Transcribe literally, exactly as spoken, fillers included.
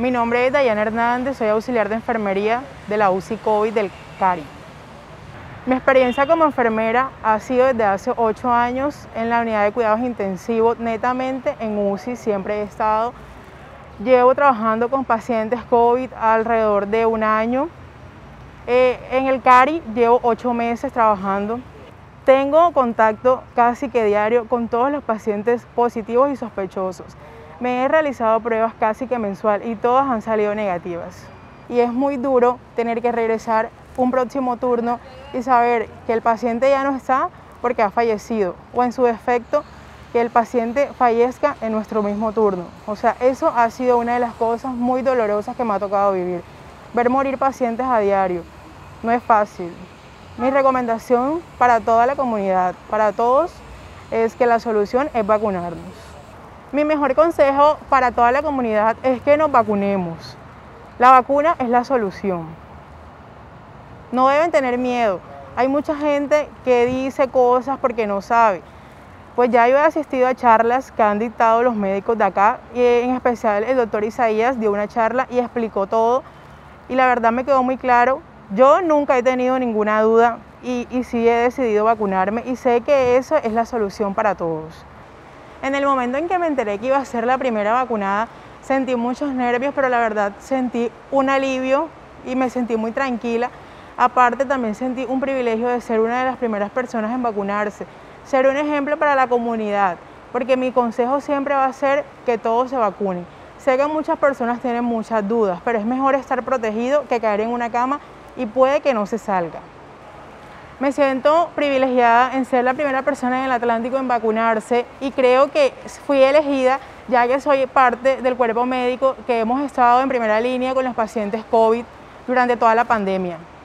Mi nombre es Dayana Hernández, soy auxiliar de enfermería de la U C I COVID del Cari. Mi experiencia como enfermera ha sido desde hace ocho años en la unidad de cuidados intensivos, netamente en U C I siempre he estado. Llevo trabajando con pacientes COVID alrededor de un año. Eh, en el Cari llevo ocho meses trabajando. Tengo contacto casi que diario con todos los pacientes positivos y sospechosos. Me he realizado pruebas casi que mensual y todas han salido negativas. Y es muy duro tener que regresar un próximo turno y saber que el paciente ya no está porque ha fallecido, o en su defecto, que el paciente fallezca en nuestro mismo turno. O sea, eso ha sido una de las cosas muy dolorosas que me ha tocado vivir. Ver morir pacientes a diario no es fácil. Mi recomendación para toda la comunidad, para todos, es que la solución es vacunarnos. Mi mejor consejo para toda la comunidad es que nos vacunemos. La vacuna es la solución. No deben tener miedo. Hay mucha gente que dice cosas porque no sabe. Pues ya yo he asistido a charlas que han dictado los médicos de acá, y en especial el doctor Isaías dio una charla y explicó todo. Y la verdad me quedó muy claro. Yo nunca he tenido ninguna duda y, y sí he decidido vacunarme y sé que eso es la solución para todos. En el momento en que me enteré que iba a ser la primera vacunada, sentí muchos nervios, pero la verdad sentí un alivio y me sentí muy tranquila. Aparte también sentí un privilegio de ser una de las primeras personas en vacunarse, ser un ejemplo para la comunidad, porque mi consejo siempre va a ser que todos se vacunen. Sé que muchas personas tienen muchas dudas, pero es mejor estar protegido que caer en una cama y puede que no se salga. Me siento privilegiada en ser la primera persona en el Atlántico en vacunarse y creo que fui elegida ya que soy parte del cuerpo médico que hemos estado en primera línea con los pacientes COVID durante toda la pandemia.